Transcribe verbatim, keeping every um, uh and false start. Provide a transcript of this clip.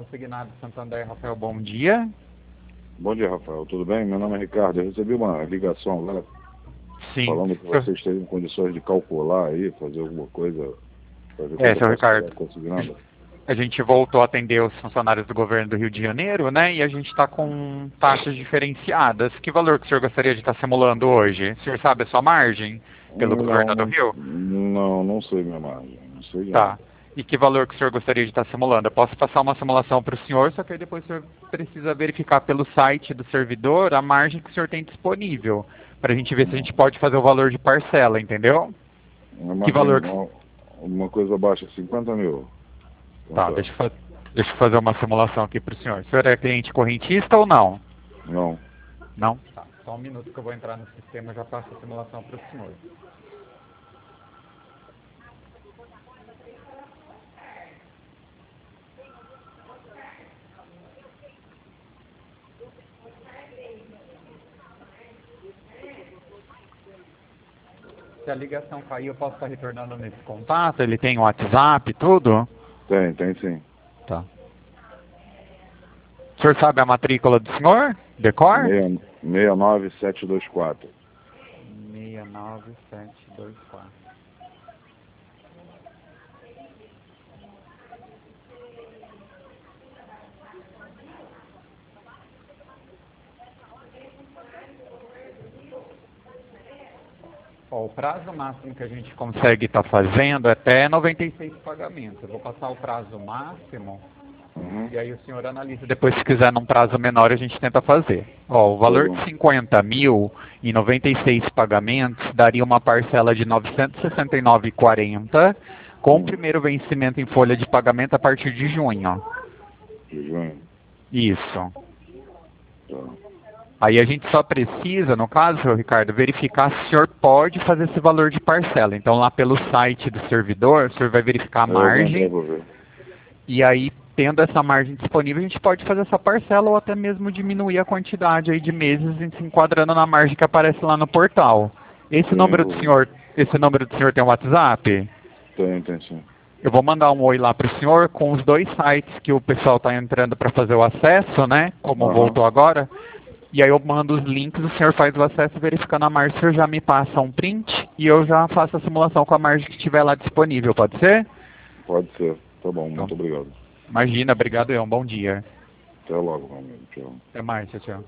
Consignado Santander, Rafael, bom dia. Bom dia, Rafael. Tudo bem? Meu nome é Ricardo. Eu recebi uma ligação lá Sim. falando que vocês teriam condições de calcular aí, fazer alguma coisa para ver É, quanto seu eu posso Ricardo. pagar consignado. A gente voltou a atender os funcionários do governo do Rio de Janeiro, né? E a gente está com taxas diferenciadas. Que valor que o senhor gostaria de estar simulando hoje? O senhor sabe a sua margem pelo Não, governo do não, Rio? não, não sei minha margem. Não sei de Tá. nada. E que valor que o senhor gostaria de estar simulando? Eu posso passar uma simulação para o senhor, só que aí depois o senhor precisa verificar pelo site do servidor a margem que o senhor tem disponível, para a gente ver se a gente pode fazer o valor de parcela, entendeu? Uma Que margem, valor que... uma, uma coisa abaixo de cinquenta mil. Tá, Quanto é? deixa eu, fa... deixa eu fazer uma simulação aqui para o senhor. O senhor é cliente correntista ou não? Não. Não? Tá, só um minuto que eu vou entrar no sistema e já passo a simulação para o senhor. Se a ligação cair, eu posso estar retornando nesse contato? Ele tem WhatsApp, tudo? Tem, tem sim. Tá. O senhor sabe a matrícula do senhor? Decor? seis nove sete dois quatro. seis nove sete dois quatro. Ó, o prazo máximo que a gente consegue estar fazendo é até noventa e seis pagamentos. Eu vou passar o prazo máximo. Uhum. E aí o senhor analisa depois, se quiser num prazo menor, a gente tenta fazer. Ó, o valor de cinquenta mil em noventa e seis pagamentos daria uma parcela de novecentos e sessenta e nove reais e quarenta centavos, com o primeiro vencimento em folha de pagamento a partir de junho. De junho. Isso. Tá. Aí a gente só precisa, no caso, seu Ricardo, verificar se o senhor pode fazer esse valor de parcela. Então lá pelo site do servidor, o senhor vai verificar a Eu vou entrar margem. pra ver. E aí, tendo essa margem disponível, a gente pode fazer essa parcela ou até mesmo diminuir a quantidade aí de meses se enquadrando na margem que aparece lá no portal. Esse Sim, número eu do vou. senhor, esse número do senhor tem um WhatsApp? Tem, tem sim. Eu vou mandar um oi lá para o senhor com os dois sites que o pessoal está entrando para fazer o acesso, né? Como Aham. voltou agora. E aí eu mando os links, o senhor faz o acesso verificando a margem, o senhor já me passa um print e eu já faço a simulação com a margem que estiver lá disponível, pode ser? Pode ser. Tá bom, Então, muito obrigado. imagina, obrigado, é um bom dia. Até logo, meu amigo. Tchau. Até mais, tchau, tchau.